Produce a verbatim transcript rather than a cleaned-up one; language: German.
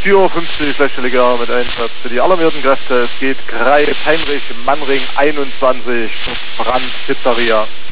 vier Uhr fünfzehn Fleischliga mit Einsatz für die alarmierten Kräfte. Es geht Kreis Heinrich Mannring einundzwanzig, Brand Pizzeria.